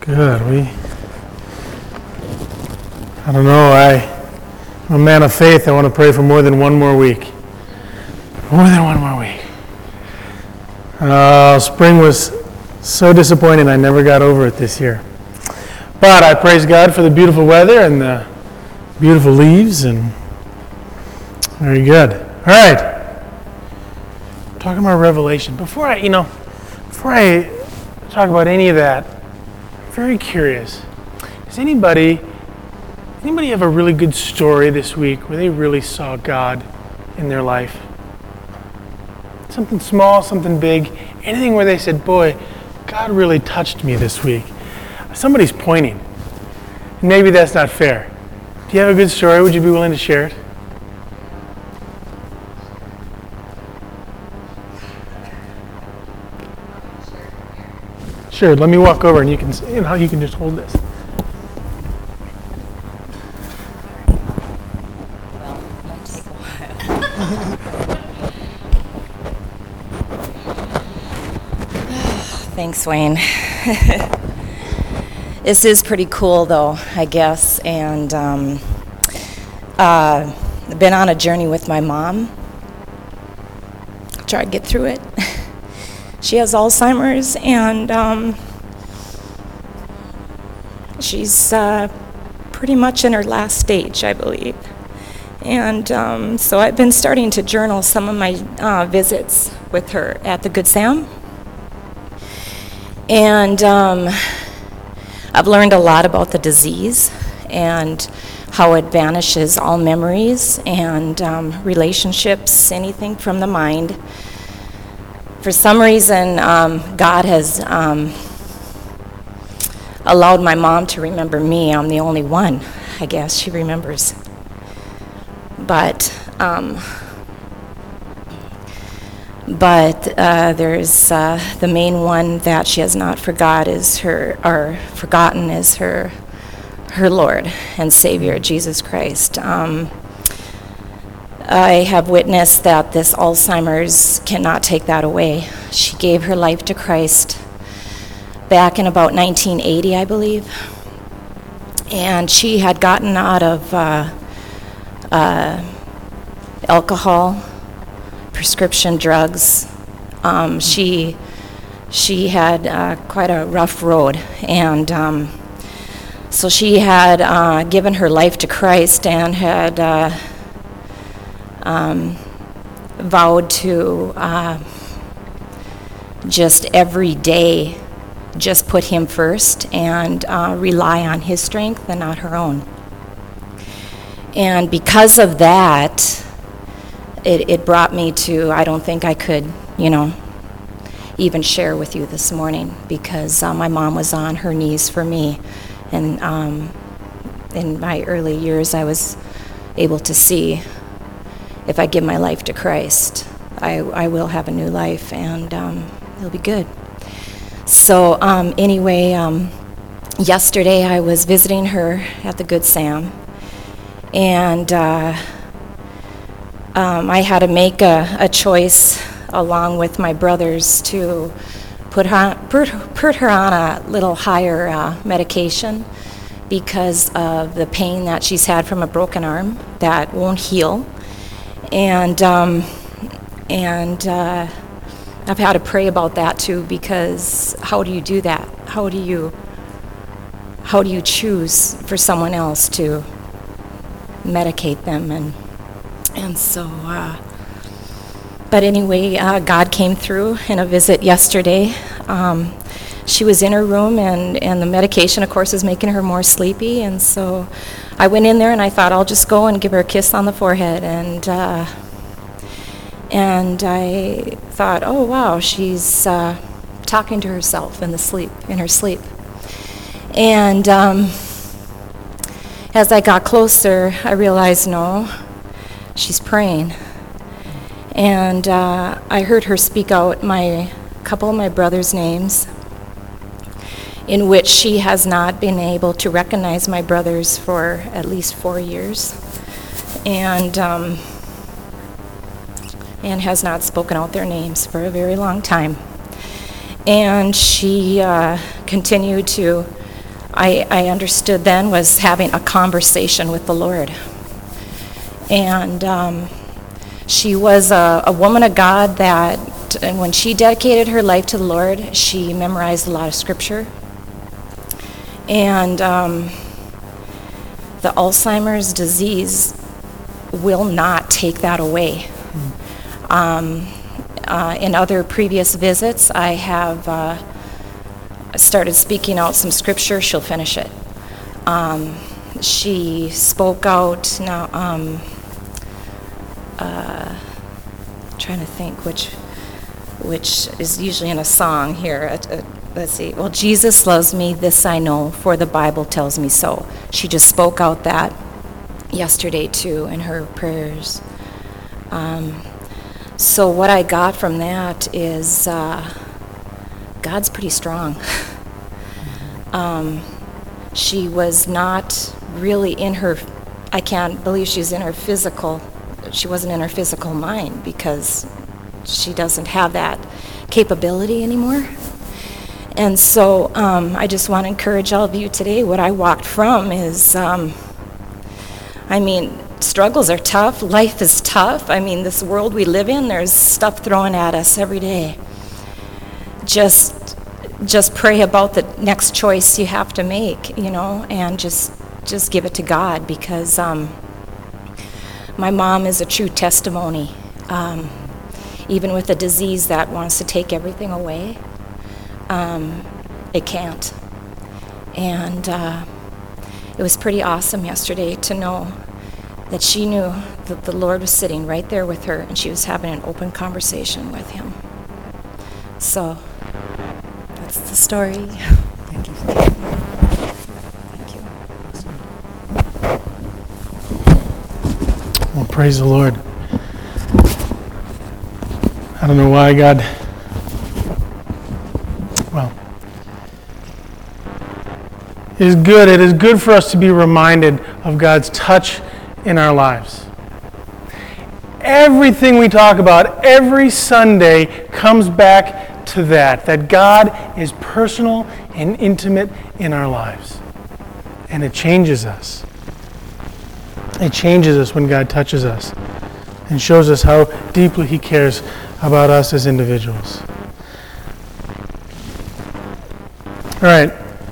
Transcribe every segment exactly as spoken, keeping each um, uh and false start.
Good. We, I don't know, I, I'm a man of faith. I want to pray for more than one more week. More than one more week. Uh, spring was so disappointing. I never got over it this year. But I praise God for the beautiful weather and the beautiful leaves, and very good. All right. Talking about Revelation. Before I, you know, before I talk about any of that, I'm very curious. Does anybody, anybody have a really good story this week where they really saw God in their life? Something small, something big, anything where they said, boy, God really touched me this week. Somebody's pointing. Maybe that's not fair. Do you have a good story? Would you be willing to share it? Sure, let me walk over and you can, you know, you can just hold this. Well, it might take a while. Thanks, Wayne. This is pretty cool, though, I guess, and um, uh, I've been on a journey with my mom. Try to get through it. She has Alzheimer's, and um, she's uh, pretty much in her last stage, I believe. And um, so I've been starting to journal some of my uh, visits with her at the Good Sam. And um, I've learned a lot about the disease and how it vanishes all memories and um, relationships, anything from the mind. For some reason, um, God has um, allowed my mom to remember me. I'm the only one, I guess, she remembers. But um, but uh, there's uh, the main one that she has not forgot is her, or forgotten is her, her Lord and Savior, Jesus Christ. Um, I have witnessed that this Alzheimer's cannot take that away. She gave her life to Christ back in about nineteen eighty, I believe. And she had gotten out of uh, uh, alcohol, prescription drugs. Um, she she had uh, quite a rough road. And um, so she had uh, given her life to Christ and had uh, Um, vowed to uh, just every day just put him first and uh, rely on his strength and not her own. And because of that, it, it brought me to, I don't think I could, you know, even share with you this morning, because uh, my mom was on her knees for me. And um, in my early years, I was able to see, if I give my life to Christ, I, I will have a new life, and um, it'll be good. So um, anyway, um, yesterday I was visiting her at the Good Sam, and uh, um, I had to make a, a choice along with my brothers to put her, put, put her on a little higher uh, medication because of the pain that she's had from a broken arm that won't heal. And um, and uh, I've had to pray about that too, because how do you do that? How do you how do you choose for someone else to medicate them? And and so, uh, but anyway, uh, God came through in a visit yesterday. Um, she was in her room, and, and the medication, of course, is making her more sleepy. And so I went in there and I thought I'll just go and give her a kiss on the forehead, and uh, and I thought, oh wow, she's uh, talking to herself in the sleep, in her sleep. And um, as I got closer, I realized no, she's praying. And uh, I heard her speak out my couple of my brothers' names, in which she has not been able to recognize my brothers for at least four years, and um, and has not spoken out their names for a very long time. And she uh, continued to I, I understood then was having a conversation with the Lord. And um, she was a, a woman of God that, and when she dedicated her life to the Lord, she memorized a lot of scripture. And um, the Alzheimer's disease will not take that away. Um, uh, in other previous visits, I have uh, started speaking out some scripture. She'll finish it. Um, she spoke out now. Um, uh, trying to think which, which is usually in a song here. Uh, uh, let's see. Well, Jesus loves me, this I know, for the Bible tells me so. She just spoke out that yesterday too in her prayers. Um, so what I got from that is uh, God's pretty strong. um, she was not really in her, I can't believe she's in her physical, she wasn't in her physical mind because she doesn't have that capability anymore. And so um, I just want to encourage all of you today, what I walked from is, um, I mean, struggles are tough, life is tough. I mean, this world we live in, there's stuff thrown at us every day. Just just pray about the next choice you have to make, you know, and just just give it to God, because um, my mom is a true testimony. Um, even with a disease that wants to take everything away, um, it can't. And uh, it was pretty awesome yesterday to know that she knew that the Lord was sitting right there with her and she was having an open conversation with him. So that's the story. Thank you. Thank you. Well, praise the Lord. I don't know why God, well, it is good. It is good for us to be reminded of God's touch in our lives. Everything we talk about every Sunday comes back to that, that God is personal and intimate in our lives. And it changes us. It changes us when God touches us and shows us how deeply He cares about us as individuals. All right.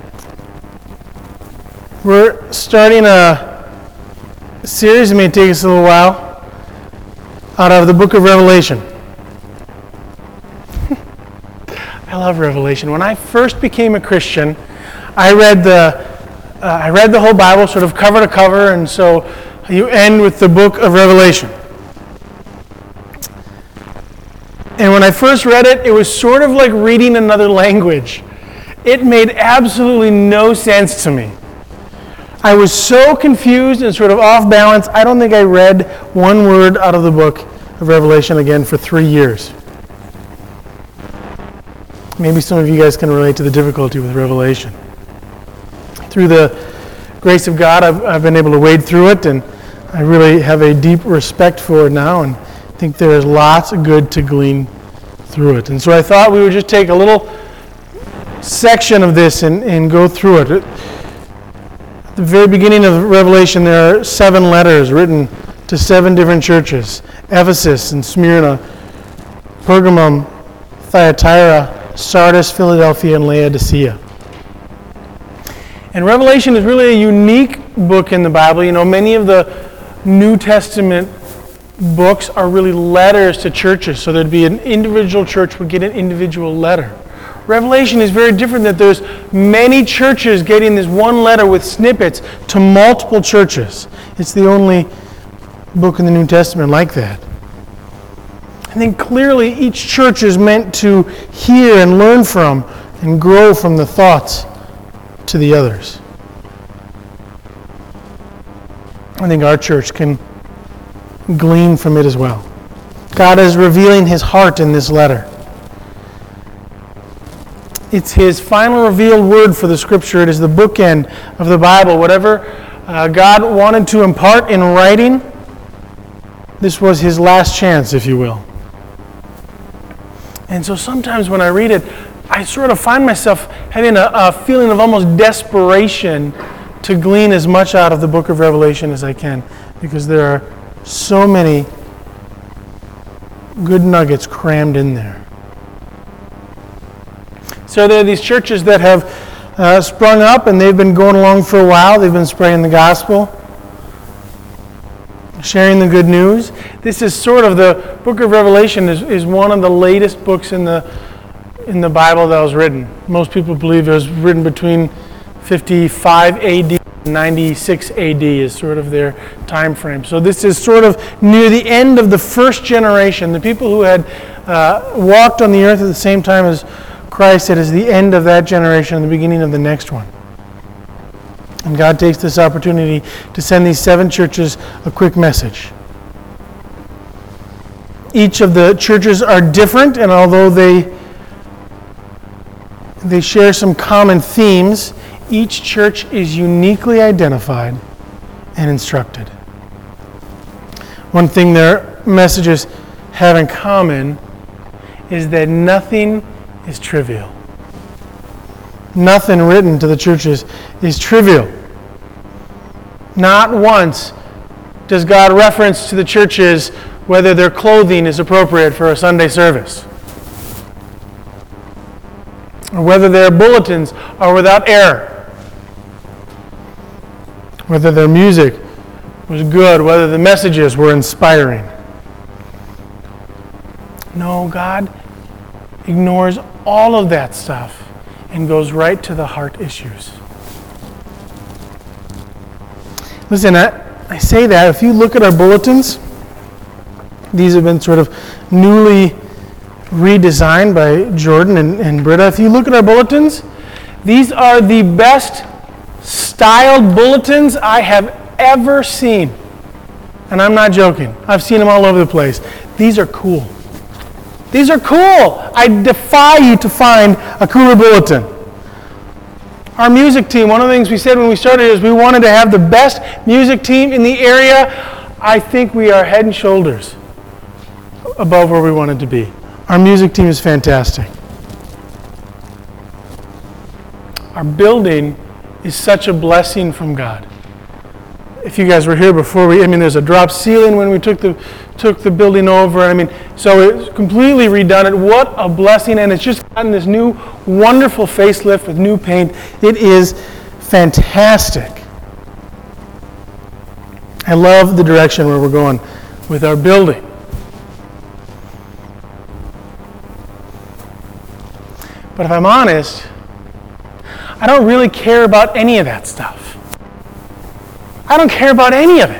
We're starting a series. It may take us a little while, out of the book of Revelation. I love Revelation. When I first became a Christian, I read the uh, I read the whole Bible sort of cover to cover, and so you end with the book of Revelation. And when I first read it, it was sort of like reading another language. It made absolutely no sense to me. I was so confused and sort of off balance, I don't think I read one word out of the book of Revelation again for three years. Maybe some of you guys can relate to the difficulty with Revelation. Through the grace of God, I've, I've been able to wade through it, and I really have a deep respect for it now, and I think there is lots of good to glean through it. And so I thought we would just take a little section of this and, and go through it. At the very beginning of Revelation, there are seven letters written to seven different churches: Ephesus and Smyrna, Pergamum, Thyatira, Sardis, Philadelphia, and Laodicea. And Revelation is really a unique book in the Bible. You know, many of the New Testament books are really letters to churches, so there'd be an individual church would get an individual letter. Revelation is very different, that there's many churches getting this one letter with snippets to multiple churches. It's the only book in the New Testament like that. I think clearly each church is meant to hear and learn from and grow from the thoughts to the others. I think our church can glean from it as well. God is revealing His heart in this letter. It's His final revealed word for the Scripture. It is the bookend of the Bible. Whatever uh, God wanted to impart in writing, this was His last chance, if you will. And so sometimes when I read it, I sort of find myself having a, a feeling of almost desperation to glean as much out of the book of Revelation as I can, because there are so many good nuggets crammed in there. So there are these churches that have uh, sprung up, and they've been going along for a while. They've been spreading the gospel, sharing the good news. This is sort of the book of Revelation is, is one of the latest books in the in the Bible that was written. Most people believe it was written between fifty-five A D and ninety-six A D is sort of their time frame. So this is sort of near the end of the first generation. The people who had uh, walked on the earth at the same time as Christ, it is the end of that generation and the beginning of the next one. And God takes this opportunity to send these seven churches a quick message. Each of the churches are different, and although they they share some common themes, each church is uniquely identified and instructed. One thing their messages have in common is that nothing is trivial. Nothing written to the churches is trivial. Not once does God reference to the churches whether their clothing is appropriate for a Sunday service, or whether their bulletins are without error, whether their music was good, whether the messages were inspiring. No, God ignores all of that stuff and goes right to the heart issues. Listen, I, I say that, if you look at our bulletins, these have been sort of newly redesigned by Jordan and, and Britta. If you look at our bulletins, these are the best styled bulletins I have ever seen. And I'm not joking. I've seen them all over the place. These are cool. These are cool. I defy you to find a cooler bulletin. Our music team, one of the things we said when we started is we wanted to have the best music team in the area. I think we are head and shoulders above where we wanted to be. Our music team is fantastic. Our building is such a blessing from God. If you guys were here before, we, I mean, there's a drop ceiling when we took the took the building over. I mean, so it's completely redone. What a blessing, and it's just gotten this new, wonderful facelift with new paint. It is fantastic. I love the direction where we're going with our building. But if I'm honest, I don't really care about any of that stuff. I don't care about any of it.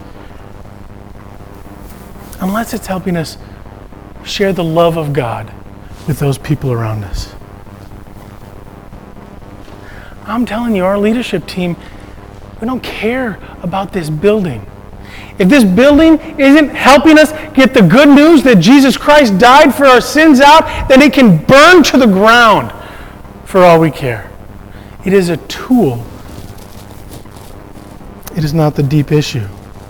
Unless it's helping us share the love of God with those people around us. I'm telling you, our leadership team, we don't care about this building. If this building isn't helping us get the good news that Jesus Christ died for our sins out, then it can burn to the ground for all we care. It is a tool. It is not the deep issue.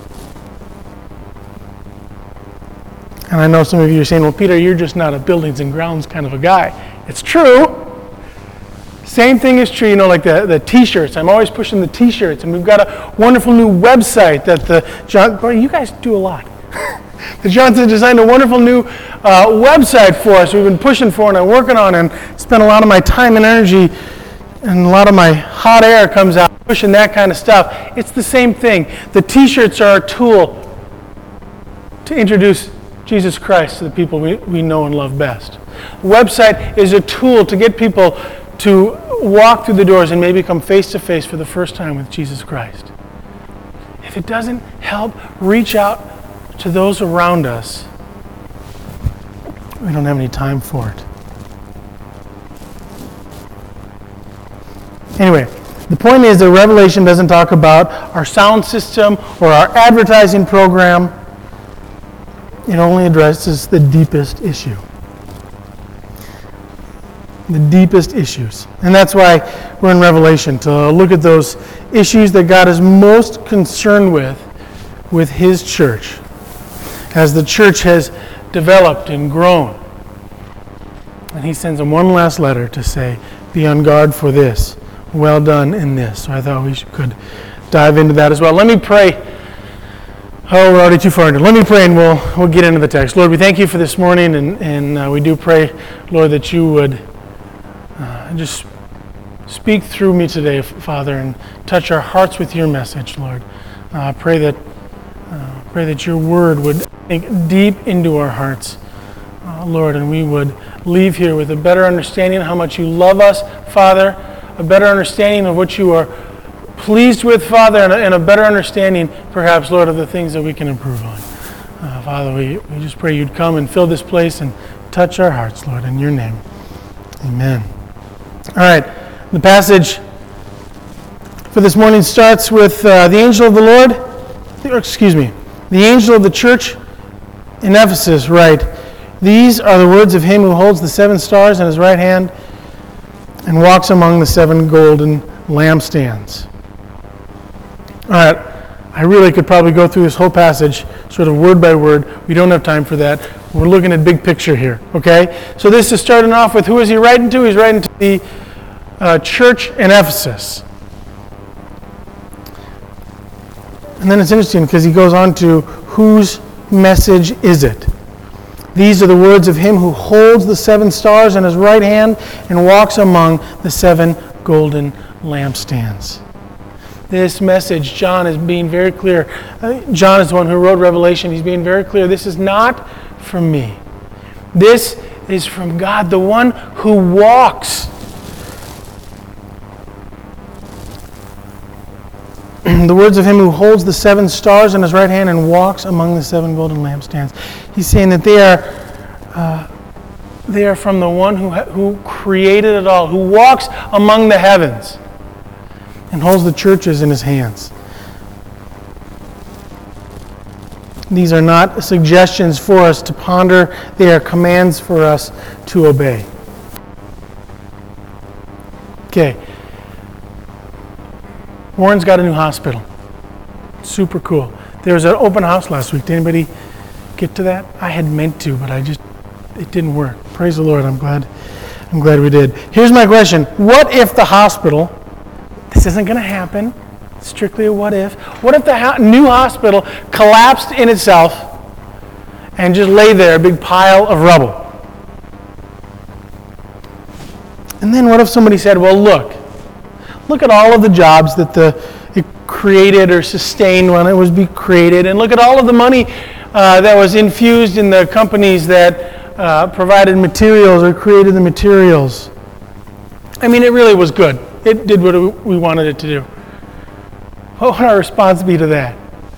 And I know some of you are saying, well, Peter, you're just not a buildings and grounds kind of a guy. It's true. Same thing is true, you know, like the, the t-shirts. I'm always pushing the t-shirts, and we've got a wonderful new website that the John, boy, you guys do a lot. The Johnson designed a wonderful new uh, website for us we've been pushing for and I'm working on, and spent a lot of my time and energy, and a lot of my hot air comes out pushing that kind of stuff. It's the same thing. The t-shirts are a tool to introduce Jesus Christ to the people we, we know and love best. The website is a tool to get people to walk through the doors and maybe come face to face for the first time with Jesus Christ. If it doesn't help reach out to those around us, we don't have any time for it. Anyway, the point is that Revelation doesn't talk about our sound system or our advertising program. It only addresses the deepest issue. The deepest issues. And that's why we're in Revelation, to look at those issues that God is most concerned with, with His church, as the church has developed and grown. And he sends them one last letter to say, be on guard for this. Well done in this. So I thought we should, could dive into that as well. Let me pray. Oh, we're already too far into it. Let me pray and we'll, we'll get into the text. Lord, we thank you for this morning, and, and uh, we do pray, Lord, that you would uh, just speak through me today, Father, and touch our hearts with your message, Lord. I uh, pray that uh, pray that your word would sink deep into our hearts, uh, Lord, and we would leave here with a better understanding of how much you love us, Father, a better understanding of what you are pleased with, Father, and a, and a better understanding, perhaps, Lord, of the things that we can improve on. Uh, Father, we, we just pray you'd come and fill this place and touch our hearts, Lord, in your name. Amen. All right, the passage for this morning starts with uh, the angel of the Lord, or excuse me, the angel of the church in Ephesus write, these are the words of him who holds the seven stars in his right hand and walks among the seven golden lampstands. All right, I really could probably go through this whole passage sort of word by word. We don't have time for that. We're looking at big picture here, okay? So this is starting off with who is he writing to? He's writing to the uh, church in Ephesus. And then it's interesting because he goes on to whose message is it? These are the words of him who holds the seven stars in his right hand and walks among the seven golden lampstands. This message, John is being very clear. John is the one who wrote Revelation. He's being very clear. This is not from me. This is from God, the one who walks. The words of him who holds the seven stars in his right hand and walks among the seven golden lampstands. He's saying that they are uh, they are from the one who who created it all, who walks among the heavens and holds the churches in his hands. These are not suggestions for us to ponder. They are commands for us to obey. Okay. Warren's got a new hospital. Super cool. There was an open house last week. Did anybody get to that? I had meant to, but I just, it didn't work. Praise the Lord. I'm glad, I'm glad we did. Here's my question. What if the hospital, this isn't going to happen, strictly a what if, what if the ho- new hospital collapsed in itself and just lay there, a big pile of rubble? And then what if somebody said, well, look, Look at all of the jobs that the it created or sustained when it was be created, and look at all of the money uh, that was infused in the companies that uh, provided materials or created the materials. I mean, it really was good. It did what we wanted it to do. What would our response be to that?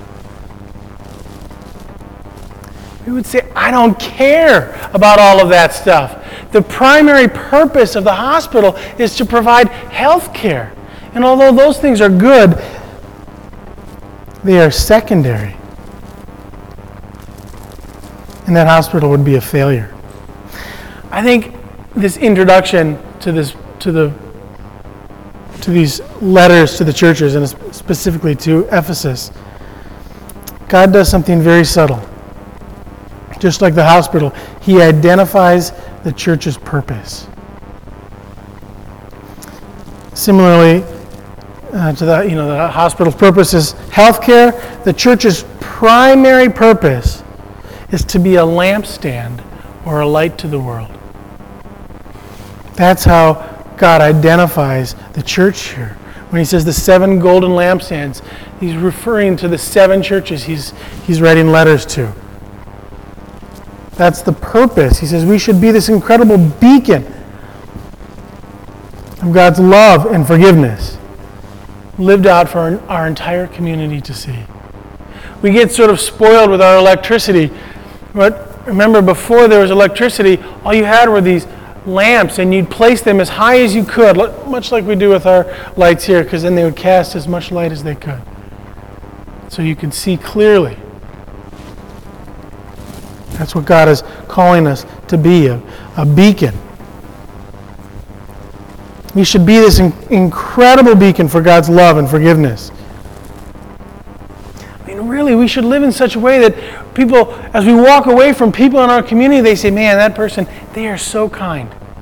We would say, I don't care about all of that stuff. The primary purpose of the hospital is to provide health care. And although those things are good, they are secondary. And that hospital would be a failure. I think this introduction to this, to the, to these letters to the churches, and specifically to Ephesus, God does something very subtle. Just like the hospital, he identifies the church's purpose. Similarly, uh, to the you know the hospital's purpose is healthcare. The church's primary purpose is to be a lampstand or a light to the world. That's how God identifies the church here. When he says the seven golden lampstands, he's referring to the seven churches he's he's writing letters to. That's the purpose. He says we should be this incredible beacon of God's love and forgiveness, lived out for our, our entire community to see. We get sort of spoiled with our electricity. But remember, before there was electricity, all you had were these lamps, and you'd place them as high as you could, much like we do with our lights here, because then they would cast as much light as they could, so you could see clearly. That's what God is calling us to be, a, a beacon. We should be this in, incredible beacon for God's love and forgiveness. I mean, really, we should live in such a way that people, as we walk away from people in our community, they say, man, that person, they are so kind.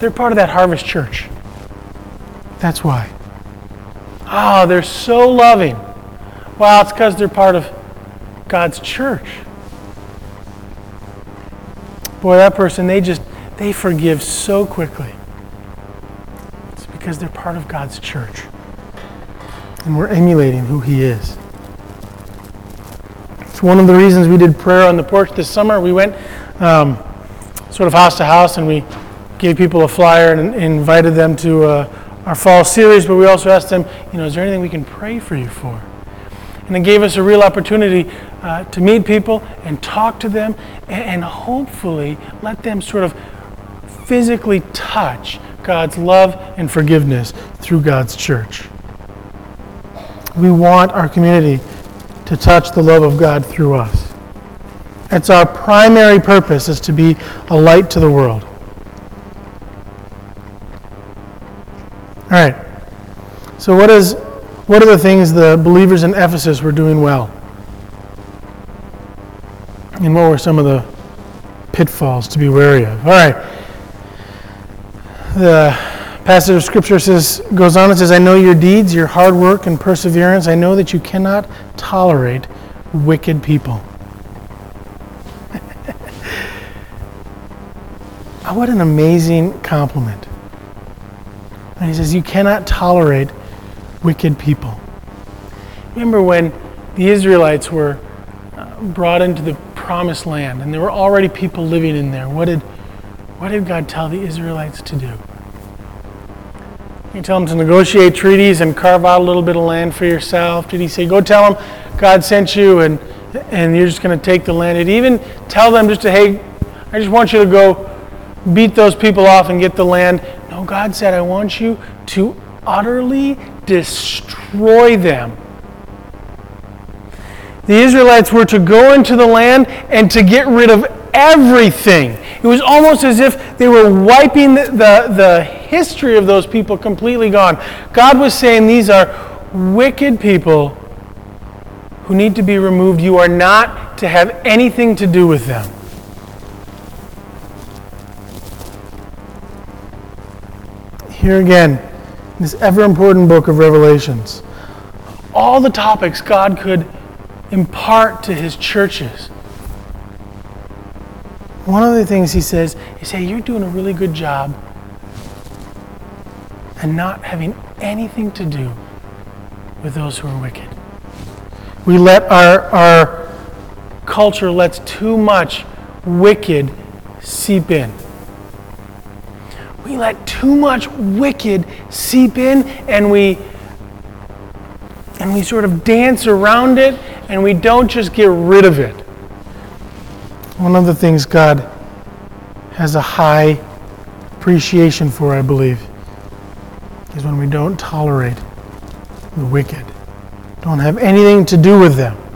They're part of that Harvest Church. That's why. Oh, they're so loving. Well, it's because they're part of God's church. Boy, that person, they just, they forgive so quickly. It's because they're part of God's church. And we're emulating who He is. It's one of the reasons we did prayer on the porch this summer. We went um, sort of house to house, and we gave people a flyer and, and invited them to uh, our fall series, but we also asked them, you know, is there anything we can pray for you for? And it gave us a real opportunity uh, to meet people and talk to them and, and hopefully let them sort of physically touch God's love and forgiveness through God's church. We want our community to touch the love of God through us. It's our primary purpose, is to be a light to the world. All right. So what is what are the things the believers in Ephesus were doing well? And what were some of the pitfalls to be wary of? All right. The passage of Scripture says, goes on and says, I know your deeds, your hard work and perseverance. I know that you cannot tolerate wicked people. What an amazing compliment. And he says, you cannot tolerate wicked people. Remember when the Israelites were brought into the promised land and there were already people living in there. What did, what did God tell the Israelites to do? He tell them to negotiate treaties and carve out a little bit of land for yourself? Did he say, go tell them God sent you and, and you're just going to take the land? Did he even tell them just to, hey, I just want you to go beat those people off and get the land? No, God said, I want you to utterly destroy them. The Israelites were to go into the land and to get rid of everything. It was almost as if they were wiping the, the, the history of those people completely gone. God was saying, these are wicked people who need to be removed. You are not to have anything to do with them. Here again, this ever-important book of Revelations, all the topics God could impart to His churches. One of the things He says is, hey, you're doing a really good job and not having anything to do with those who are wicked. We let our, our culture lets too much wicked seep in. We let too much wicked seep in, and we and we sort of dance around it, and we don't just get rid of it. One of the things God has a high appreciation for, I believe, is when we don't tolerate the wicked. Don't have anything to do with them.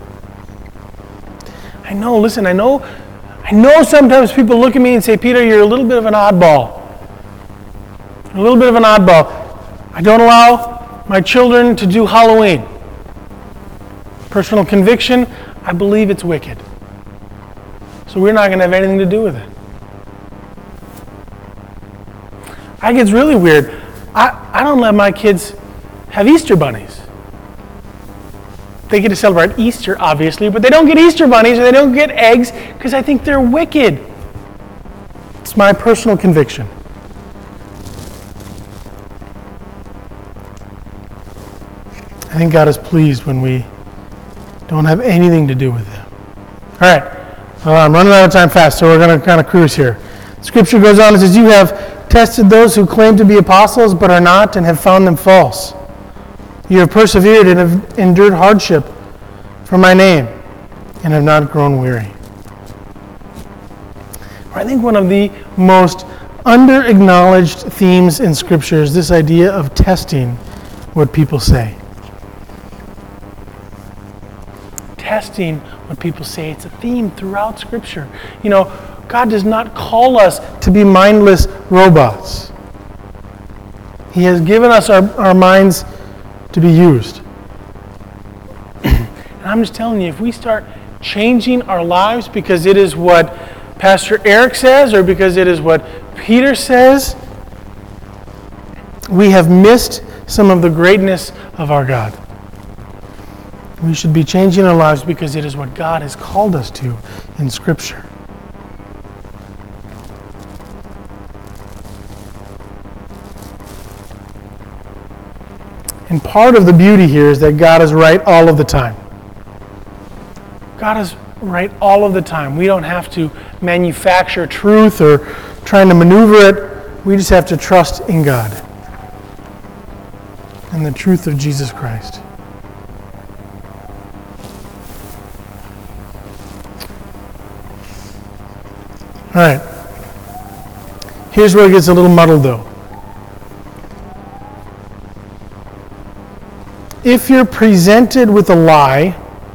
I know, listen, I know, I know sometimes people look at me and say, Peter, you're a little bit of an oddball. A little bit of an oddball. I don't allow my children to do Halloween. Personal conviction, I believe it's wicked. So we're not going to have anything to do with it. I get really weird. I, I don't let my kids have Easter bunnies. They get to celebrate Easter, obviously, but they don't get Easter bunnies or they don't get eggs because I think they're wicked. It's my personal conviction. I think God is pleased when we don't have anything to do with them. All right. Well, I'm running out of time fast, so we're going to kind of cruise here. Scripture goes on and says, you have tested those who claim to be apostles but are not and have found them false. You have persevered and have endured hardship for my name and have not grown weary. I think one of the most under-acknowledged themes in Scripture is this idea of testing what people say. Testing what people say. It's a theme throughout Scripture. You know, God does not call us to be mindless robots. He has given us our, our minds to be used. And I'm just telling you, if we start changing our lives because it is what Pastor Eric says or because it is what Peter says, we have missed some of the greatness of our God. We should be changing our lives because it is what God has called us to in Scripture. And part of the beauty here is that God is right all of the time. God is right all of the time. We don't have to manufacture truth or trying to maneuver it. We just have to trust in God and the truth of Jesus Christ. All right. Here's where it gets a little muddled, though. If you're presented with a lie,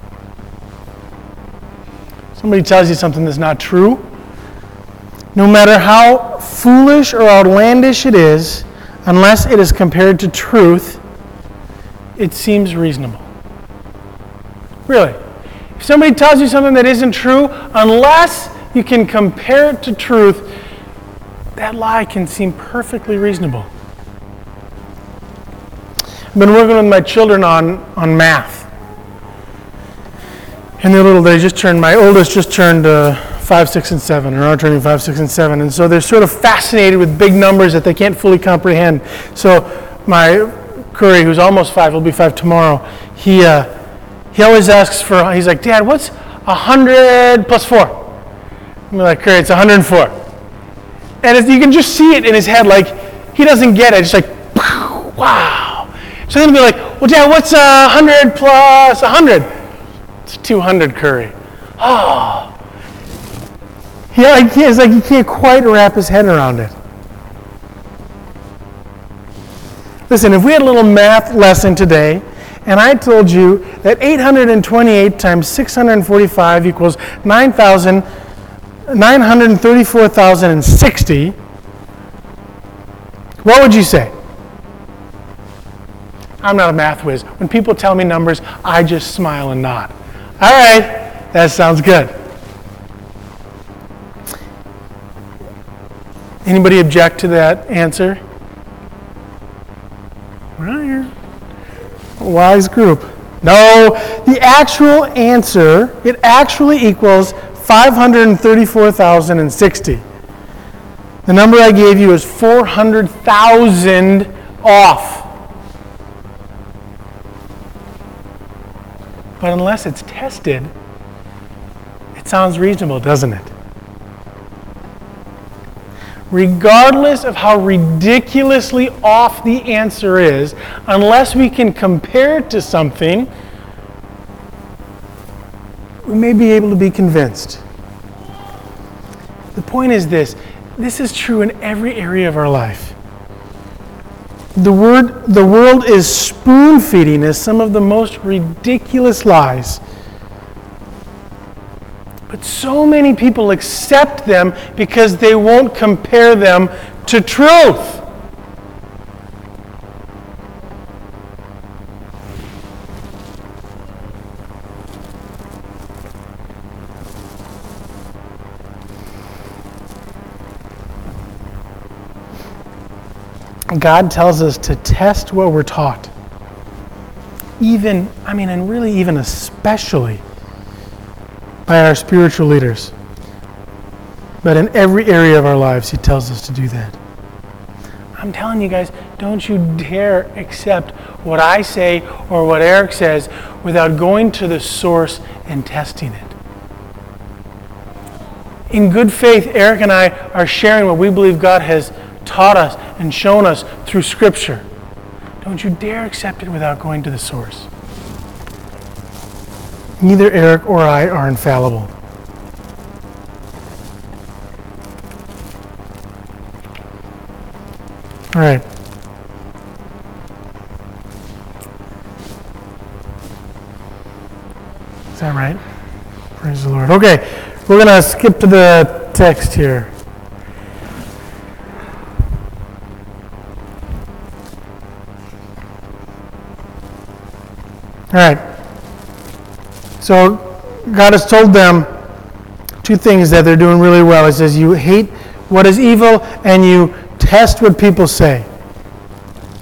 somebody tells you something that's not true, no matter how foolish or outlandish it is, unless it is compared to truth, it seems reasonable. Really. If somebody tells you something that isn't true, unless you can compare it to truth, that lie can seem perfectly reasonable. I've been working with my children on, on math. And their little, they just turned, my oldest just turned uh, five, six, and seven, or are turning five, six, and seven. And so they're sort of fascinated with big numbers that they can't fully comprehend. So my Curry, who's almost five, he'll be five tomorrow, he uh, he always asks for, he's like, Dad, what's one hundred plus four? I'm like, Curry, it's one hundred four. And it's, you can just see it in his head, like, he doesn't get it. It's like, wow. So then he'll be like, well, Dad, what's one hundred plus one hundred? It's two hundred, Curry. Oh. Yeah, like, it's like he can't quite wrap his head around it. Listen, if we had a little math lesson today, and I told you that eight hundred twenty-eight times six hundred forty-five equals nine hundred thirty-four thousand sixty, what would you say? I'm not a math whiz. When people tell me numbers, I just smile and nod. All right, that sounds good. Anybody object to that answer? Well, you're a wise group. No, the actual answer, it actually equals five hundred thirty-four thousand sixty. The number I gave you is four hundred thousand off. But unless it's tested, it sounds reasonable, doesn't it? Regardless of how ridiculously off the answer is, unless we can compare it to something, we may be able to be convinced. The point is this, this is true in every area of our life. The word, the world is spoon-feeding us some of the most ridiculous lies. But so many people accept them because they won't compare them to truth. God tells us to test what we're taught. Even, I mean, and really even especially by our spiritual leaders. But in every area of our lives, He tells us to do that. I'm telling you guys, don't you dare accept what I say or what Eric says without going to the source and testing it. In good faith, Eric and I are sharing what we believe God has taught us and shown us through Scripture. Don't you dare accept it without going to the source. Neither Eric or I are infallible. All right. Is that right? Praise the Lord. Okay, we're going to skip to the text here. All right. So God has told them two things that they're doing really well. He says you hate what is evil and you test what people say.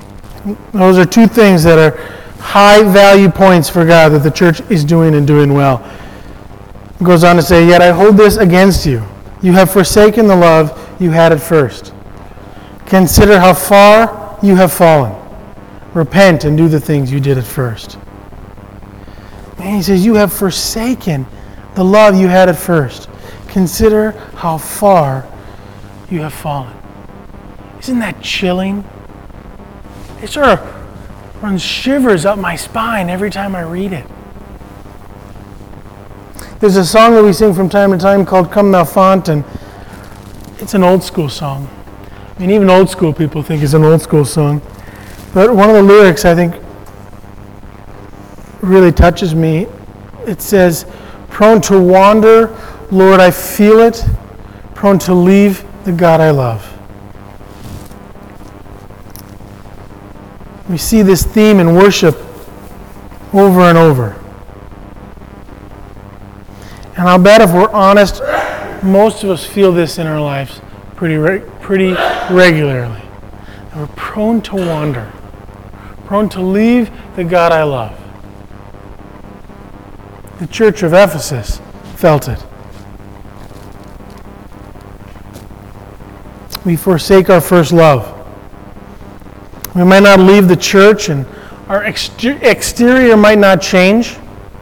Those are two things that are high value points for God that the church is doing and doing well. It goes on to say, yet I hold this against you. You have forsaken the love you had at first. Consider how far you have fallen. Repent and do the things you did at first. And he says, you have forsaken the love you had at first. Consider how far you have fallen. Isn't that chilling? It sort of runs shivers up my spine every time I read it. There's a song that we sing from time to time called Come Thou Font, and it's an old school song. I mean, even old school people think it's an old school song. But one of the lyrics I think really touches me. It says, prone to wander, Lord, I feel it, prone to leave the God I love. We see this theme in worship over and over. And I'll bet if we're honest, most of us feel this in our lives pretty re- pretty regularly. That we're prone to wander, prone to leave the God I love. The church of Ephesus felt it. We forsake our first love. We might not leave the church and our exter- exterior might not change,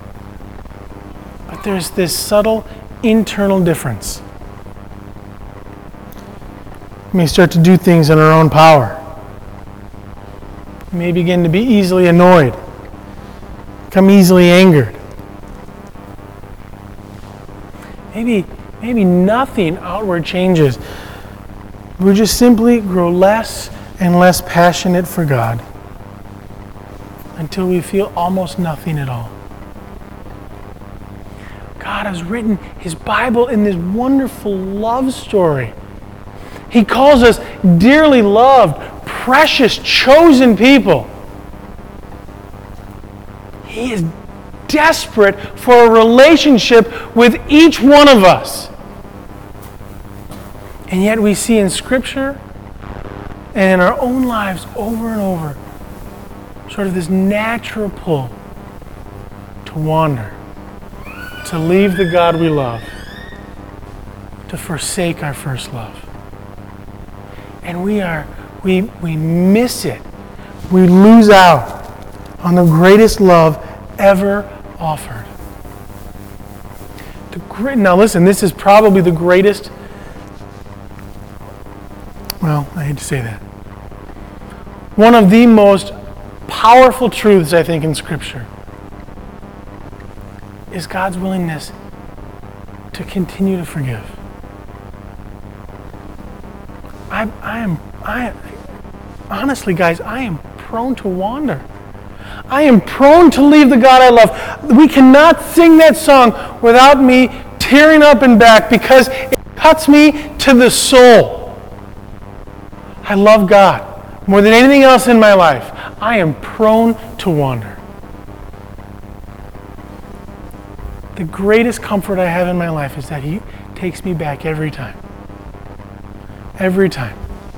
but there's this subtle internal difference. We may start to do things in our own power. We may begin to be easily annoyed, become easily angered. Maybe, maybe nothing outward changes. We just simply grow less and less passionate for God until we feel almost nothing at all. God has written His Bible in this wonderful love story. He calls us dearly loved, precious, chosen people. He is desperate for a relationship with each one of us. And yet we see in Scripture and in our own lives over and over sort of this natural pull to wander, to leave the God we love, to forsake our first love. And we are, we, we miss it. We lose out on the greatest love ever offered. The great, now listen, this is probably the greatest, well, I hate to say that. One of the most powerful truths, I think, in Scripture is God's willingness to continue to forgive. I, I am, I, honestly, guys, I am prone to wander. I am prone to leave the God I love. We cannot sing that song without me tearing up and back because it cuts me to the soul. I love God more than anything else in my life. I am prone to wander. The greatest comfort I have in my life is that He takes me back every time. Every time.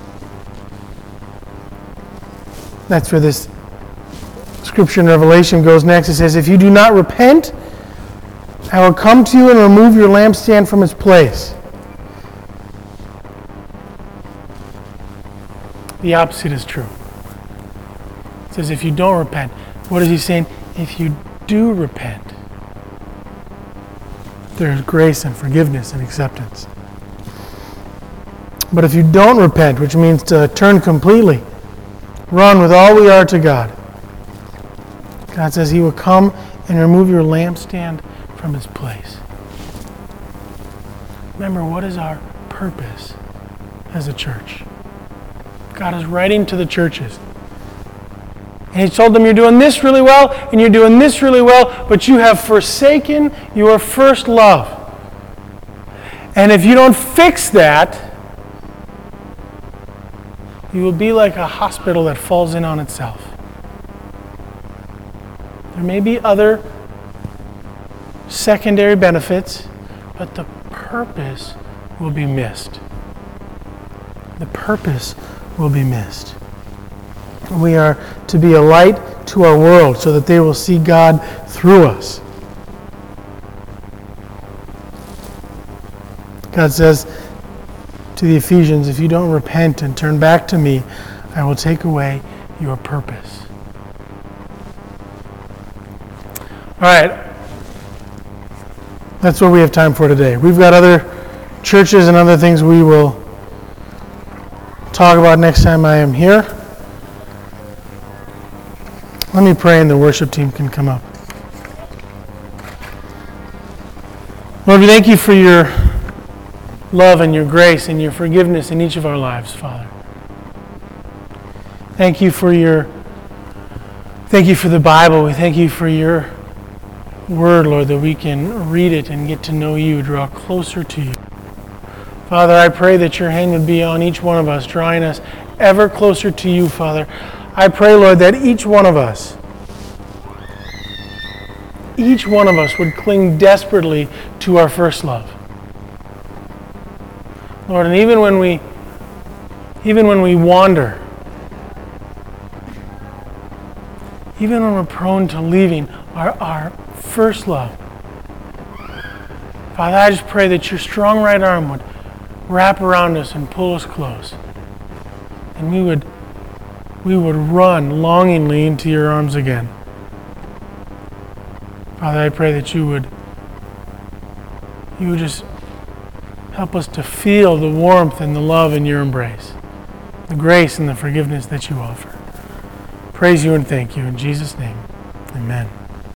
That's where this Scripture in Revelation goes next. It says, if you do not repent, I will come to you and remove your lampstand from its place. The opposite is true. It says if you don't repent. What is He saying? If you do repent, there's grace and forgiveness and acceptance. But if you don't repent, which means to turn completely, run with all we are to God, God says He will come and remove your lampstand from its place. Remember, what is our purpose as a church? God is writing to the churches. And He told them, you're doing this really well, and you're doing this really well, but you have forsaken your first love. And if you don't fix that, you will be like a hospital that falls in on itself. There may be other secondary benefits, but the purpose will be missed. The purpose will be missed. We are to be a light to our world so that they will see God through us. God says to the Ephesians, if you don't repent and turn back to me, I will take away your purpose. All right. That's what we have time for today. We've got other churches and other things we will talk about next time I am here. Let me pray and the worship team can come up. Lord, we thank you for your love and your grace and your forgiveness in each of our lives, Father. Thank you for your, thank you for the Bible. We thank you for your word, Lord, that we can read it and get to know you, draw closer to you. Father, I pray that your hand would be on each one of us, drawing us ever closer to you, Father. I pray, Lord, that each one of us, each one of us would cling desperately to our first love. Lord, and even when we, even when we wander, even when we're prone to leaving our, our first love, Father, I just pray that your strong right arm would wrap around us and pull us close. And we would, we would run longingly into your arms again. Father, I pray that you would, you would just help us to feel the warmth and the love in your embrace, the grace and the forgiveness that you offer. Praise you and thank you. In Jesus' name, amen.